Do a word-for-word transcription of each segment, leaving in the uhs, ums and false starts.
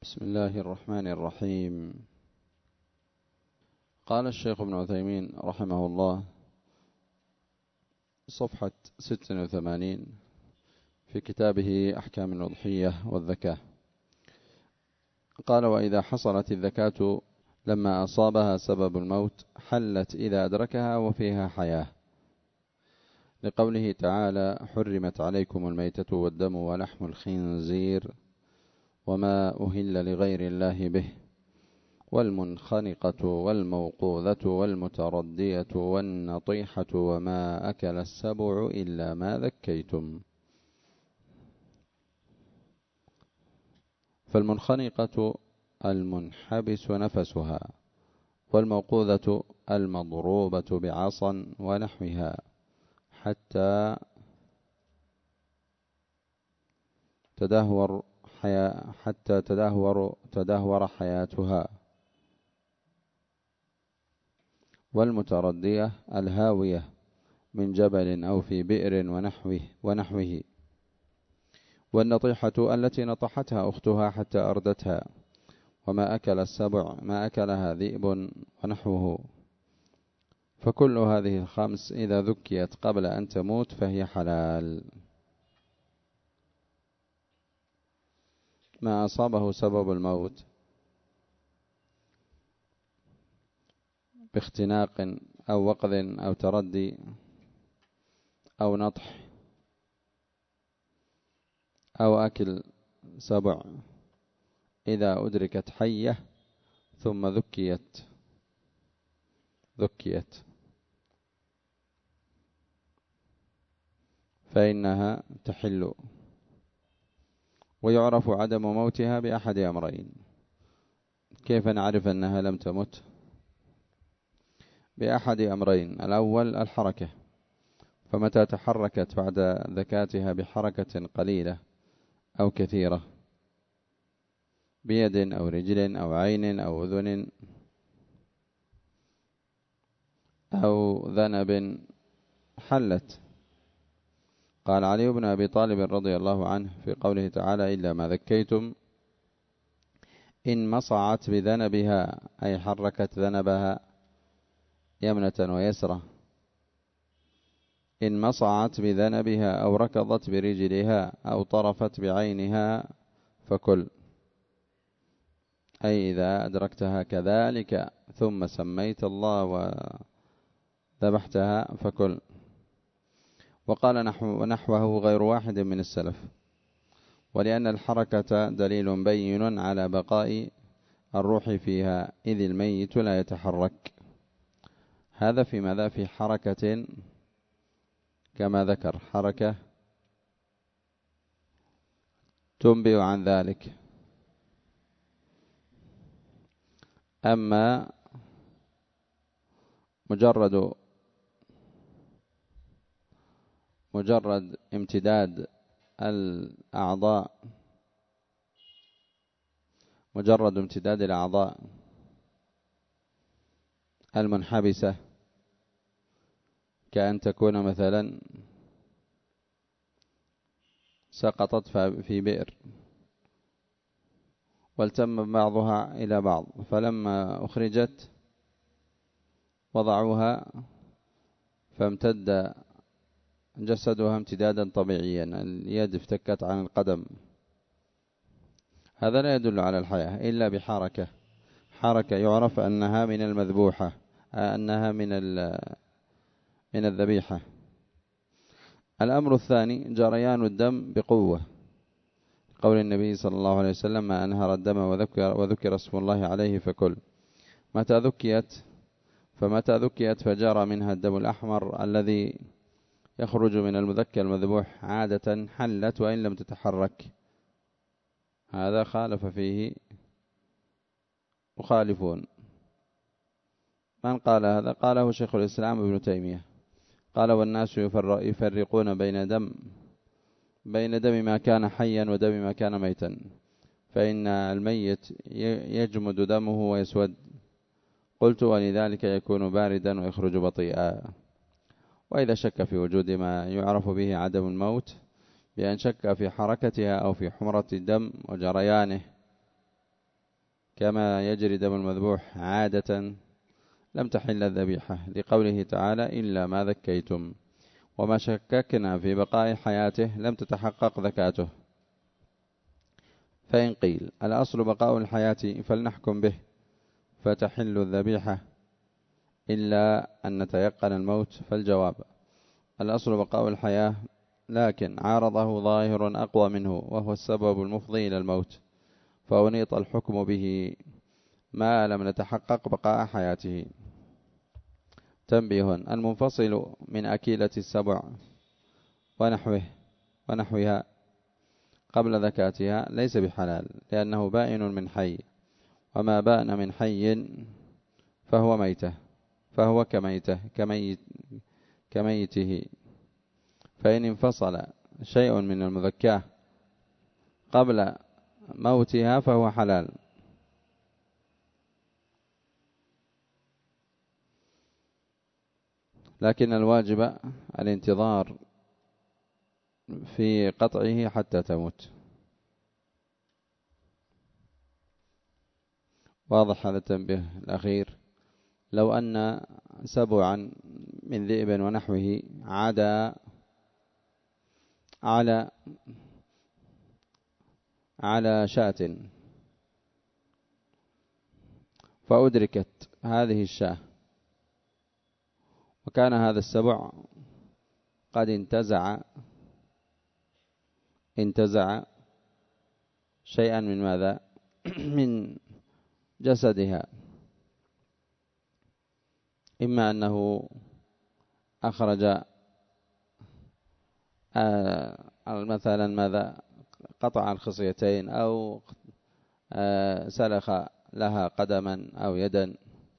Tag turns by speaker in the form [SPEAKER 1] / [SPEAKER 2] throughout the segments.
[SPEAKER 1] بسم الله الرحمن الرحيم. قال الشيخ ابن عثيمين رحمه الله صفحة ست وثمانين في كتابه أحكام الأضحية والذكاة، قال: وإذا حصلت الذكاة لما أصابها سبب الموت حلت إذا أدركها وفيها حياة، لقوله تعالى: حرمت عليكم الميتة والدم ولحم الخنزير وما أهل لغير الله به والمنخنقة والموقوذة والمتردية والنطيحة وما أكل السبع إلا ما ذكيتم. فالمنخنقة المنحبس نفسها، والموقوذة المضروبة بعصا ونحوها حتى تدهور حياة حتى تدهور تدهور حياتها، والمتردية الهاوية من جبل أو في بئر ونحوه ونحوه والنطيحة التي نطحتها أختها حتى أردتها، وما أكل السبع ما أكلها ذئب ونحوه. فكل هذه الخمس إذا ذكيت قبل أن تموت فهي حلال. ما أصابه سبب الموت باختناق أو وقذ أو تردي أو نطح أو أكل سبع، إذا أدركت حية ثم ذكيت ذكيت فإنها تحل. ويعرف عدم موتها بأحد أمرين. كيف نعرف أنها لم تمت؟ بأحد أمرين: الأول الحركة، فمتى تحركت بعد ذكاتها بحركة قليلة أو كثيرة بيد أو رجل أو عين أو أذن أو ذنب حلت. قال علي بن أبي طالب رضي الله عنه في قوله تعالى: إلا ما ذكيتم، إن مصعت بذنبها أي حركت ذنبها يمنة ويسرة، إن مصعت بذنبها أو ركضت برجلها أو طرفت بعينها فكل، أي إذا أدركتها كذلك ثم سميت الله وذبحتها فكل. وقال نحو نحوه غير واحد من السلف، ولأن الحركة دليل بين على بقاء الروح فيها، إذ الميت لا يتحرك. هذا في ماذا؟ في حركة كما ذكر، حركة تنبئ عن ذلك. أما مجرد مجرد امتداد الأعضاء مجرد امتداد الأعضاء المنحبسة، كأن تكون مثلا سقطت في بئر والتم بعضها إلى بعض، فلما أخرجت وضعوها فامتد جسدها امتدادا طبيعيا، اليد افتكت عن القدم، هذا لا يدل على الحياة إلا بحركة، حركة يعرف أنها من المذبوحة، أنها من من الذبيحة. الأمر الثاني جريان الدم بقوة، قول النبي صلى الله عليه وسلم: ما أنهر الدم وذكر, وذكر اسم الله عليه فكل. متى ذكيت فمتى ذكيت فجرى منها الدم الأحمر الذي يخرج من المذكى المذبوح عادة حلت وإن لم تتحرك. هذا خالف فيه مخالفون. من قال هذا؟ قاله شيخ الإسلام ابن تيمية، قال: والناس يفرقون بين دم بين دم ما كان حيا ودم ما كان ميتا، فإن الميت يجمد دمه ويسود. قلت: ولذلك يكون باردا ويخرج بطيئا. وإذا شك في وجود ما يعرف به عدم الموت بأن شك في حركتها أو في حمرة الدم وجريانه كما يجري دم المذبوح عادة لم تحل الذبيحة، لقوله تعالى إلا ما ذكيتم، وما شككنا في بقاء حياته لم تتحقق ذكاته. فإن قيل الأصل بقاء الحياة فلنحكم به فتحل الذبيحة إلا أن نتيقن الموت، فالجواب الأصل بقاء الحياة، لكن عارضه ظاهر أقوى منه وهو السبب المفضي إلى الموت، فأنيط الحكم به ما لم نتحقق بقاء حياته. تنبيه: المنفصل من أكيلة السبع ونحوه ونحوها قبل ذكاتها ليس بحلال، لأنه بائن من حي، وما بان من حي فهو ميته فهو كميته كميت كميته. فإن انفصل شيء من المذكاة قبل موتها فهو حلال، لكن الواجب الانتظار في قطعه حتى تموت. واضح هذا التنبيه الأخير؟ لو أن سبعا من ذئب ونحوه عدا على على شاة فأدركت هذه الشاة، وكان هذا السبع قد انتزع انتزع شيئا من ماذا؟ من جسدها، إما أنه أخرج مثلا ماذا قطع الخصيتين، أو سلخ لها قدما أو يدا،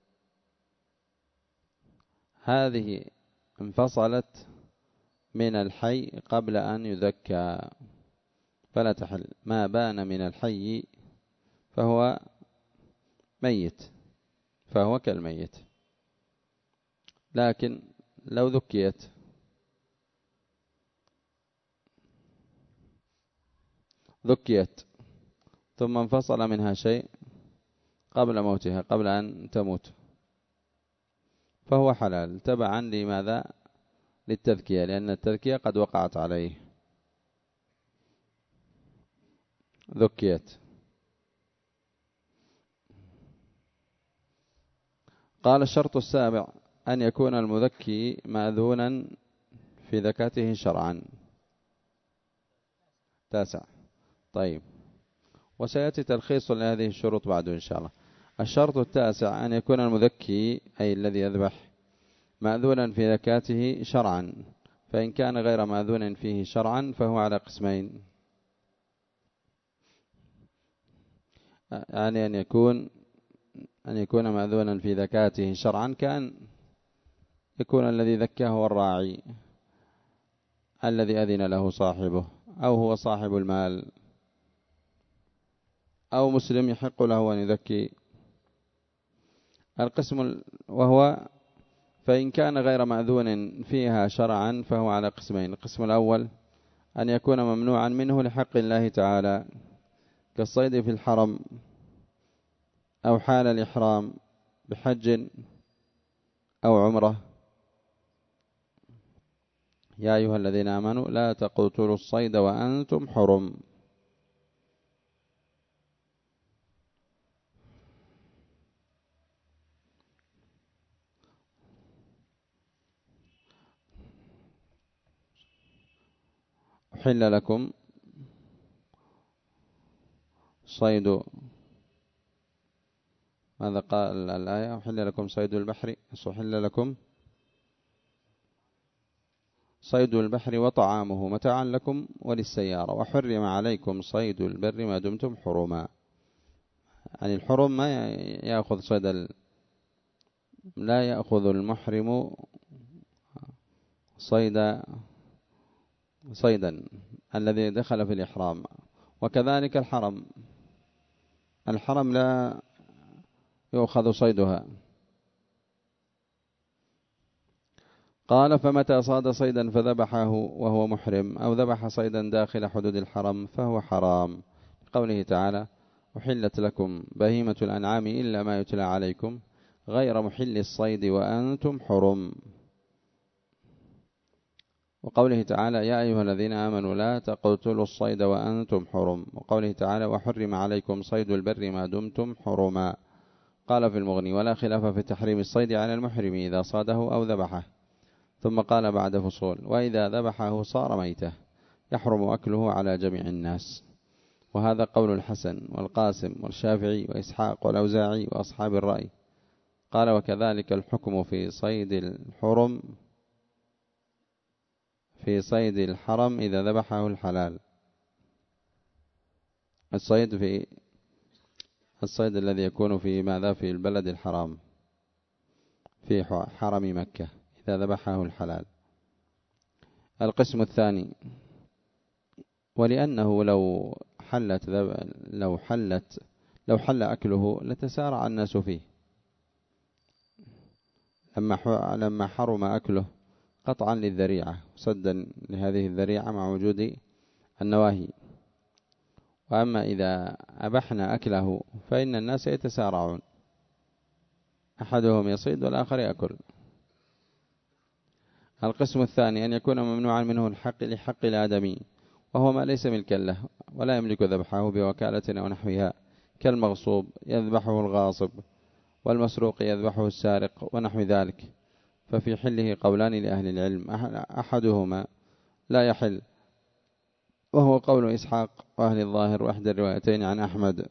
[SPEAKER 1] هذه انفصلت من الحي قبل أن يذكى فلا تحل. ما بان من الحي فهو ميت فهو كالميت، لكن لو ذكيت ذكيت ثم انفصل منها شيء قبل موتها قبل أن تموت فهو حلال تبعا لماذا؟ للتذكية، لأن التذكية قد وقعت عليه، ذكيت. قال الشرط السابع أن يكون المذكي مأذونا في ذكاته شرعا. تاسع. طيب، وسيأتي تلخيص لهذه الشروط بعد إن شاء الله. الشرط التاسع أن يكون المذكي أي الذي يذبح مأذونا في ذكاته شرعا، فإن كان غير مأذون فيه شرعا فهو على قسمين، يعني أن يكون أن يكون مأذونا في ذكاته شرعا، كان يكون الذي ذكاه هو الراعي الذي أذن له صاحبه، أو هو صاحب المال، أو مسلم يحق له أن يذكي. القسم وهو فإن كان غير مأذون فيها شرعا فهو على قسمين. القسم الأول أن يكون ممنوعا منه لحق الله تعالى، كالصيد في الحرم، أو حال الإحرام بحج أو عمره. يا أيها الذين آمنوا لا تقتلوا الصيد وأنتم حرم. أحل لكم صيد، ماذا قال الآية؟ أحل لكم صيد البحر، أحل لكم صيد البحر وطعامه متاعا لكم وللسيارة، وحرم عليكم صيد البر ما دمتم حرما. يعني الحرم ما يأخذ صيد ال... لا يأخذ المحرم صيد صيدا الذي دخل في الإحرام، وكذلك الحرم الحرم لا يؤخذ صيدها. قال فمتى صاد صيدا فذبحه وهو محرم، أو ذبح صيدا داخل حدود الحرم فهو حرام، قوله تعالى أحلت لكم بهيمة الأنعام إلا ما يتلى عليكم غير محل الصيد وأنتم حرم. وقوله تعالى يا أيها الذين آمنوا لا تقتلوا الصيد وأنتم حرم. وقوله تعالى وحرم عليكم صيد البر ما دمتم حرما. قال في المغني ولا خلاف في تحريم الصيد على المحرم إذا صاده أو ذبحه. ثم قال بعد فصول وإذا ذبحه صار ميته يحرم أكله على جميع الناس. وهذا قول الحسن والقاسم والشافعي وإسحاق والأوزاعي وأصحاب الرأي. قال وكذلك الحكم في صيد الحرم في صيد الحرم إذا ذبحه الحلال. الصيد في الصيد الذي يكون في ماذا في البلد الحرام في حرم مكة إذا ذبحه الحلال. القسم الثاني ولأنه لو حلت لو حلت لو حل أكله لتسارع الناس فيه لما لما حرم أكله قطعا للذريعة سدا لهذه الذريعة مع وجود النواهي. وأما إذا أبحنا أكله فإن الناس يتسارعون أحدهم يصيد والآخر يأكل. القسم الثاني أن يكون ممنوعا منه الحق لحق الآدمي وهو ما ليس ملكا له ولا يملك ذبحه بوكالة أو نحوها كالمغصوب يذبحه الغاصب والمسروق يذبحه السارق ونحو ذلك. ففي حله قولان لأهل العلم أحدهما لا يحل وهو قول إسحاق وأهل الظاهر وإحدى الروايتين عن أحمد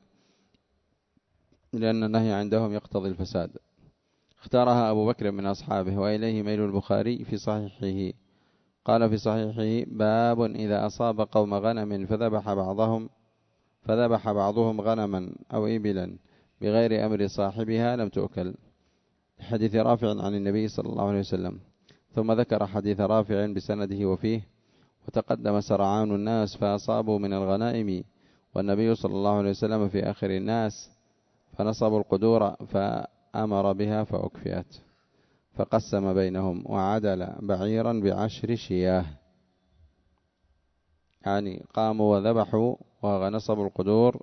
[SPEAKER 1] لأن النهي عندهم يقتضي الفساد. اختارها أبو بكر من أصحابه وإليه ميل البخاري في صحيحه. قال في صحيحه باب إذا أصاب قوم غنم فذبح بعضهم فذبح بعضهم غنما أو إبلا بغير أمر صاحبها لم تؤكل حديث رافع عن النبي صلى الله عليه وسلم. ثم ذكر حديث رافع بسنده وفيه وتقدم سرعان الناس فأصابوا من الغنائم والنبي صلى الله عليه وسلم في آخر الناس فنصبوا القدور فأمر بها فأكفئت فقسم بينهم وعدل بعيرا بعشر شياه يعني قاموا وذبحوا ونصبوا القدور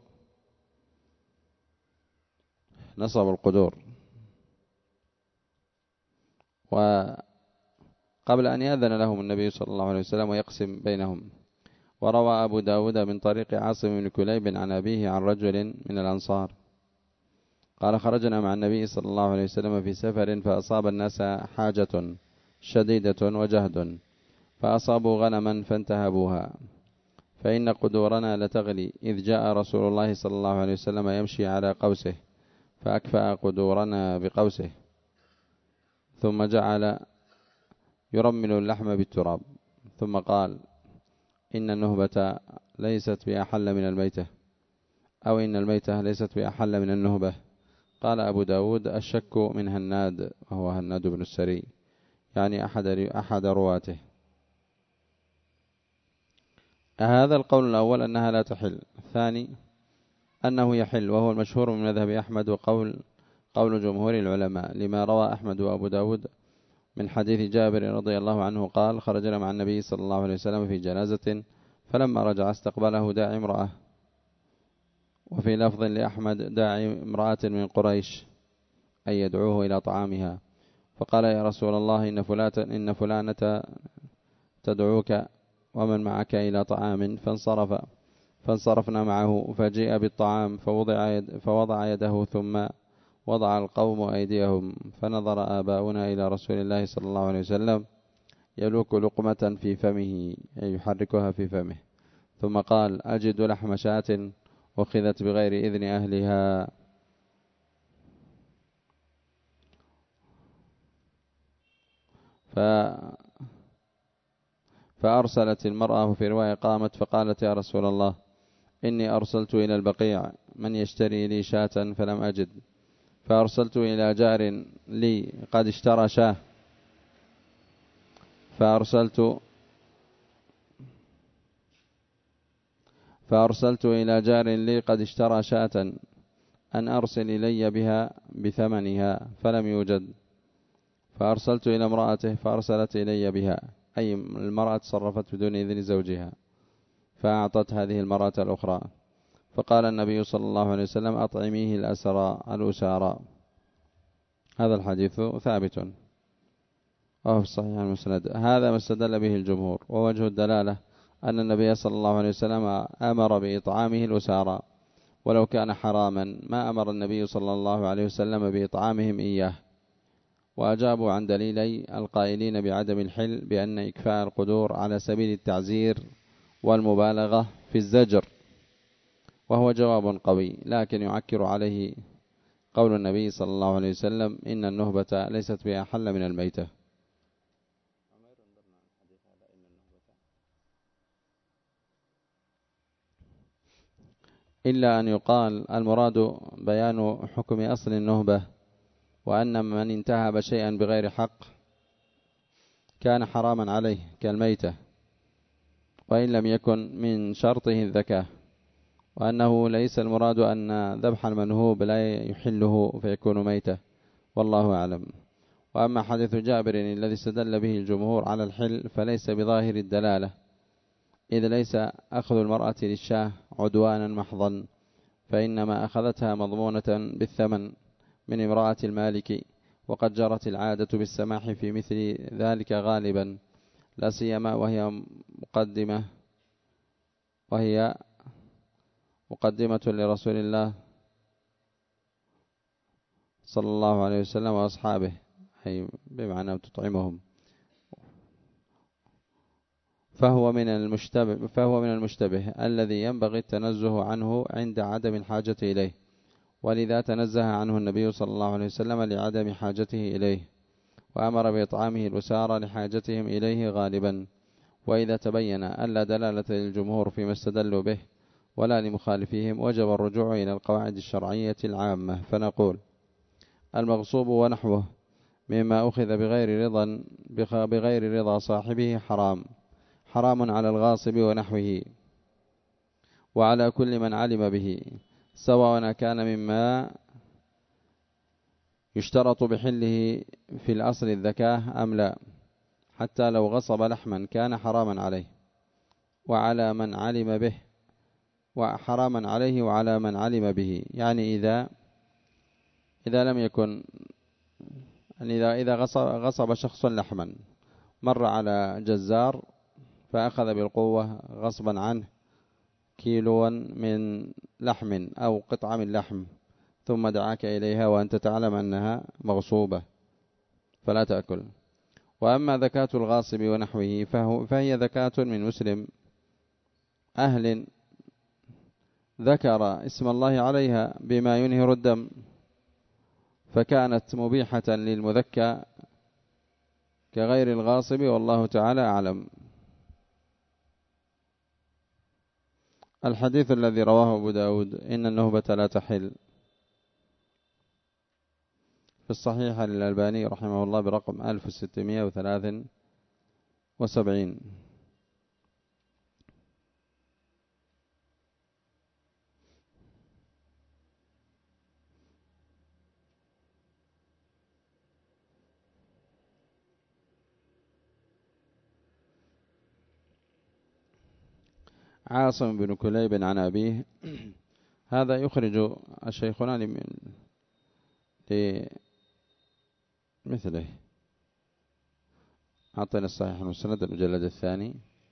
[SPEAKER 1] نصبوا القدور وقبل أن يأذن لهم النبي صلى الله عليه وسلم ويقسم بينهم. وروى أبو داود من طريق عاصم بن كليب عن أبيه عن رجل من الأنصار قال خرجنا مع النبي صلى الله عليه وسلم في سفر فأصاب الناس حاجة شديدة وجهد فأصابوا غنما فانتهبوها فإن قدورنا لتغلي إذ جاء رسول الله صلى الله عليه وسلم يمشي على قوسه فأكفأ قدورنا بقوسه ثم جعل يرمل اللحم بالتراب ثم قال إن النهبة ليست بأحل من الميتة أو إن الميتة ليست بأحل من النهبة. قال أبو داود الشك من هناد وهو هناد بن السري يعني أحد أحد رواته. هذا القول الأول أنها لا تحل. الثاني أنه يحل وهو المشهور من مذهب أحمد وقول قول جمهور العلماء لما روى أحمد وأبو داود من حديث جابر رضي الله عنه قال خرجنا مع النبي صلى الله عليه وسلم في جنازة فلما رجع استقبله داعي امرأة وفي لفظ لأحمد داعي امرأة من قريش أي يدعوه إلى طعامها فقال يا رسول الله إن فلانة, إن فلانة تدعوك ومن معك إلى طعام فانصرف فانصرفنا معه فجيء بالطعام فوضع, يد فوضع يده ثم وضع القوم أيديهم فنظر آباؤنا إلى رسول الله صلى الله عليه وسلم يلوك لقمة في فمه أي يحركها في فمه ثم قال أجد لحم شاة أخذت بغير إذن أهلها ف فأرسلت المرأة في رواية قامت فقالت يا رسول الله إني أرسلت إلى البقيع من يشتري لي شاة فلم أجد فأرسلت إلى جار لي قد اشترى شاه فأرسلت فأرسلت إلى جار لي قد اشترى شاة أن أرسل إلي بها بثمنها فلم يوجد فأرسلت إلى امرأته فأرسلت إلي بها أي المرأة تصرفت بدون إذن زوجها فأعطت هذه المرأة الأخرى فقال النبي صلى الله عليه وسلم أطعميه الأسرى الأسارى. هذا الحديث ثابت وهو في الصحيح المسند. هذا ما استدل به الجمهور، ووجه الدلالة أن النبي صلى الله عليه وسلم أمر بإطعامه الأسارى، ولو كان حراما ما أمر النبي صلى الله عليه وسلم بإطعامهم إياه. وأجابوا عن دليلي القائلين بعدم الحل بأن إكفاء القدور على سبيل التعزير والمبالغة في الزجر، وهو جواب قوي، لكن يعكر عليه قول النبي صلى الله عليه وسلم إن النهبة ليست بأحل من الميتة. إلا أن يقال المراد بيان حكم أصل النهبة، وأن من انتهب شيئا بغير حق كان حراما عليه كالميتة، وإن لم يكن من شرطه الذكاء، وأنه ليس المراد أن ذبح المنهوب لا يحله فيكون ميتة، والله أعلم. وأما حديث جابر الذي استدل به الجمهور على الحل فليس بظاهر الدلالة، إذ ليس أخذ المرأة للشاه عدوانا محضا، فإنما أخذتها مضمونة بالثمن من امرأة المالك، وقد جرت العادة بالسماح في مثل ذلك غالبا، لا سيما وهي مقدمة وهي مقدمة لرسول الله صلى الله عليه وسلم وأصحابه، أي بمعنى تطعمهم. فهو من المشتبه فهو من المشتبه الذي ينبغي التنزه عنه عند عدم الحاجة إليه، ولذا تنزه عنه النبي صلى الله عليه وسلم لعدم حاجته إليه، وأمر بإطعامه الأسارى لحاجتهم إليه غالبا. وإذا تبين أن لا دلالة للجمهور فيما استدلوا به ولا لمخالفيهم، وجب الرجوع إلى القواعد الشرعية العامة، فنقول المغصوب ونحوه مما أخذ بغير رضا بغير رضا صاحبه حرام، حرام على الغاصب ونحوه وعلى كل من علم به، سواء كان مما يشترط بحله في الأصل الذكاة أم لا، حتى لو غصب لحما كان حراما عليه وعلى من علم به، وحراما عليه وعلى من علم به. يعني إذا إذا لم يكن إذا إذا غصب, غصب شخص لحما، مر على جزار فأخذ بالقوة غصبا عنه كيلوا من لحم أو قطعة من لحم، ثم دعاك إليها وأنت تعلم أنها مغصوبة فلا تأكل. وأما زكاة الغاصب ونحوه فهي زكاة من مسلم أهل ذكر اسم الله عليها بما ينهر الدم، فكانت مبيحة للمذكى كغير الغاصب، والله تعالى أعلم. الحديث الذي رواه أبو داود إن النهبة لا تحل في الصحيح للألباني رحمه الله برقم ألف وستمائة وثلاثة وسبعين. عاصم بن كليب عن أبيه. هذا يخرج الشيخنا لمثله. أعطينا الصحيح المسند المجلد الثاني.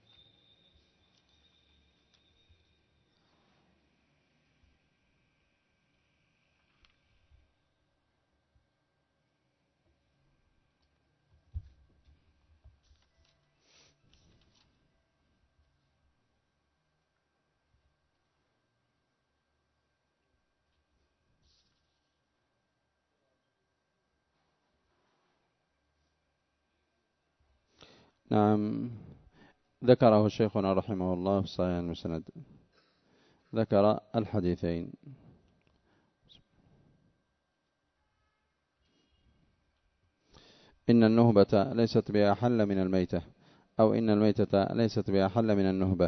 [SPEAKER 1] نعم، ذكره شيخنا رحمه الله في صحيح المسند، ذكر الحديثين. إن النهبة ليست بأحل من الميتة، أو إن الميتة ليست بأحل من النهبة.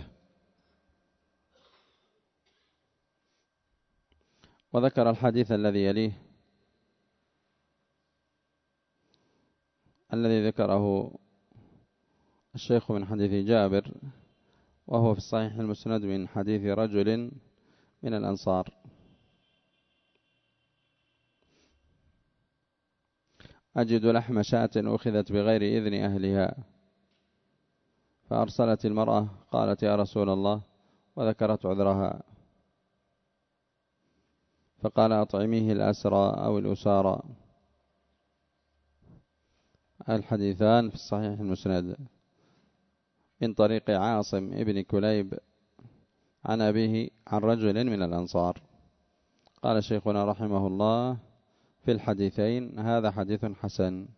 [SPEAKER 1] وذكر الحديث الذي يليه الذي ذكره الشيخ من حديث جابر، وهو في الصحيح المسند من حديث رجل من الأنصار. أجد لحم شاة أخذت بغير إذن أهلها، فأرسلت المرأة قالت يا رسول الله، وذكرت عذرها، فقال أطعميه الأسرى أو الأسارى. الحديثان في الصحيح المسند من طريق عاصم ابن كليب عن أبيه عن رجل من الأنصار. قال شيخنا رحمه الله في الحديثين هذا حديث حسن.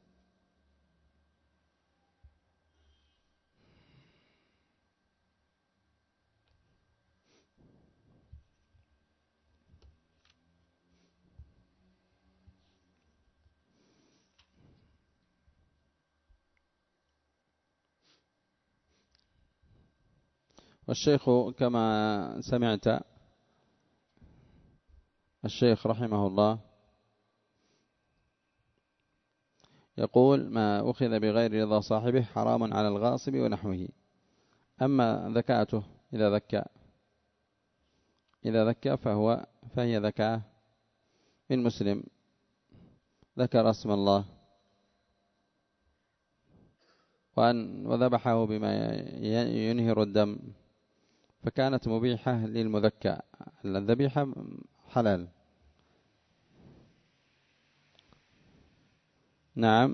[SPEAKER 1] والشيخ كما سمعت الشيخ رحمه الله يقول ما أخذ بغير رضا صاحبه حرام على الغاصب ونحوه. أما ذكاته إذا ذكى إذا ذكى فهو فهي ذكاة من مسلم ذكر اسم الله وأن وذبحه بما ينهر الدم، فكانت مبيحة للمذكى. الذبيحة حلال. نعم،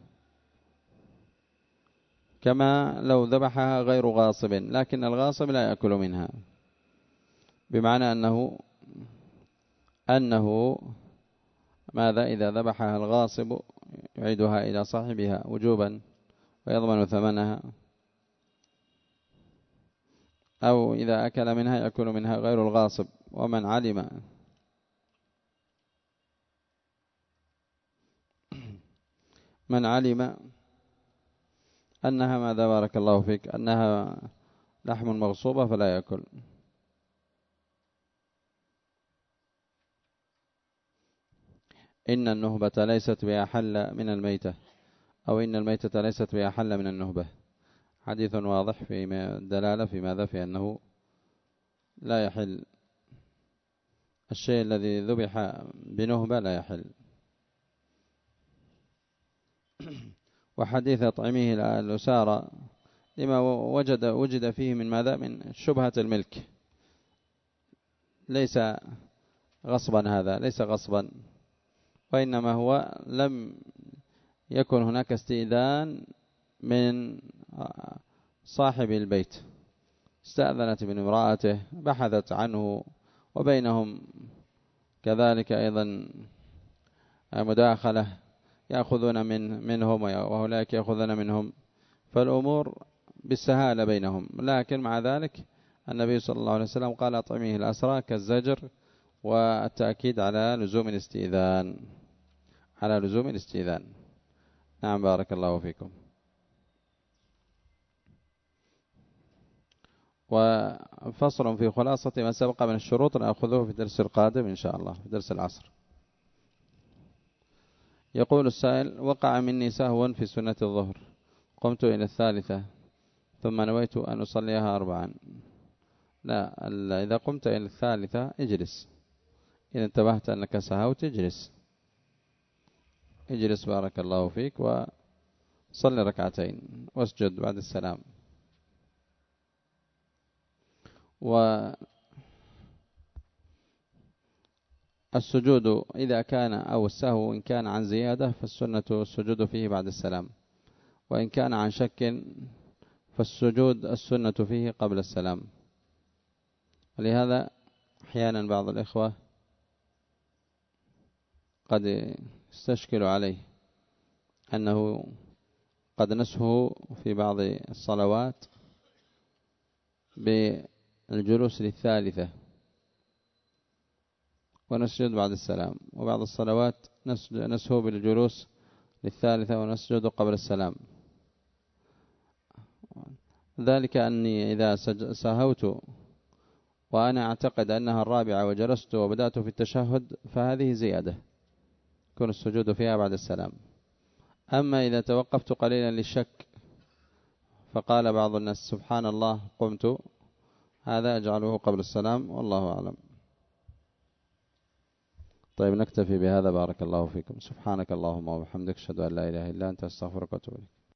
[SPEAKER 1] كما لو ذبحها غير غاصب، لكن الغاصب لا يأكل منها، بمعنى أنه أنه ماذا إذا ذبحها الغاصب يعيدها إلى صاحبها وجوبا ويضمن ثمنها، أو إذا أكل منها يأكل منها غير الغاصب. ومن علم من علم أنها ماذا بارك الله فيك أنها لحم مغصوبة فلا يأكل. إن النهبة ليست بأحل من الميتة، أو إن الميتة ليست بأحل من النهبة. حديث واضح في الدلالة في ماذا في أنه لا يحل الشيء الذي ذبح بنهبة لا يحل. وحديث أطعمه الأسارى لما وجد وجد فيه من ماذا من شبهة الملك، ليس غصبا، هذا ليس غصبا، وإنما هو لم يكن هناك استئذان من صاحب البيت، استأذنت من امرأته بحثت عنه، وبينهم كذلك أيضا مداخلة، يأخذون من منهم وهؤلاء يأخذون منهم، فالأمور بالسهالة بينهم. لكن مع ذلك النبي صلى الله عليه وسلم قال أطعميه الأسرى كالزجر، والتأكيد على لزوم الاستئذان على لزوم الاستئذان. نعم بارك الله فيكم. وفصل في خلاصة ما سبق من الشروط نأخذه في الدرس القادم إن شاء الله، في درس العصر. يقول السائل: وقع مني سهوا في سنة الظهر، قمت إلى الثالثة ثم نويت أن أصليها أربعا. لا، إذا قمت إلى الثالثة اجلس، إذا انتبهت أنك سهوت اجلس اجلس بارك الله فيك، وصل ركعتين واسجد بعد السلام. والسجود إذا كان أو السهو إن كان عن زيادة فالسنة السجود فيه بعد السلام، وإن كان عن شك فالسجود السنة فيه قبل السلام. ولهذا أحيانا بعض الإخوة قد يستشكل عليه أنه قد نسه في بعض الصلوات بالجلوس للثالثة ونسجد بعد السلام، وبعض الصلوات نسه بالجلوس للثالثة ونسجد قبل السلام. ذلك أني إذا سهوت وأنا أعتقد أنها الرابعة وجلست وبدأت في التشهد فهذه زيادة يكون السجود فيها بعد السلام. أما إذا توقفت قليلا للشك فقال بعض الناس سبحان الله قمت، هذا أجعله قبل السلام، والله أعلم. طيب نكتفي بهذا. بارك الله فيكم. سبحانك اللهم وبحمدك، أشهد أن لا إله إلا أنت، أستغفرك وأتوب إليك.